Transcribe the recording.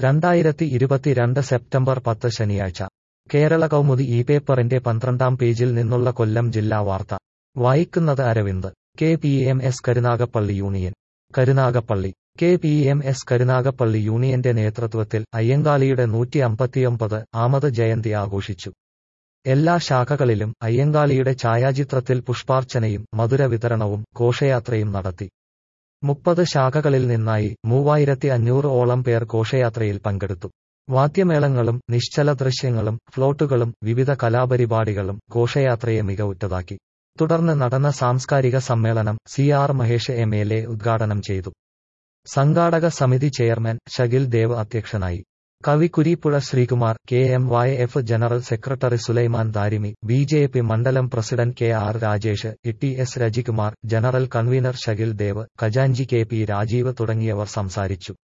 2022 September 10 ശനിയാഴ്ച കേരള കൗമുദി ഈ പേപ്പറിന്റെ 12-ാം പേജിൽ നിന്നുള്ള കൊല്ലം ജില്ലാ വാർത്ത വായിക്കുന്നത് Aravind. KPMS Karunagappally union. Karunagappally KPMS Karunagappally യൂണിയന്റെ നേതൃത്വത്തിൽ അയ്യങ്കാളിയുടെ 159 ജയന്തി ആഘോഷിച്ചു. എല്ലാ ശാഖകളിലും അയ്യങ്കാളിയുടെ ഛായാചിത്രത്തിൽ പുഷ്പാർച്ചനയും മധുര വിതരണവും ഘോഷയാത്രയും നടത്തി. 30 ശാഖകളിൽ നിന്നായി 3500-ഓളം പേർ ഘോഷയാത്രയിൽ പങ്കെടുത്തു. വാദ്യമേളങ്ങളും നിശ്ചല ദൃശ്യങ്ങളും ഫ്ലോട്ടുകളും വിവിധ കലാപരിപാടികളും ഘോഷയാത്രയെ മികവുറ്റതാക്കി. തുടർന്ന് നടന്ന സാംസ്കാരിക സമ്മേളനം CR മഹേഷ് MLA ഉദ്ഘാടനം ചെയ്തു. സംഘാടക സമിതി ചെയർമാൻ ഷകിൽ ദേവ് അധ്യക്ഷനായി. കവി Kureepuzha Sreekumar, KMYF general secretary Sulaiman Darimi, BJP മണ്ഡലം president KR Rajesh, TS Rajikumar, general convener Shakil Dev, ഖജാൻജി KP രാജീവ് തുടങ്ങിയവർ സംസാരിച്ചു.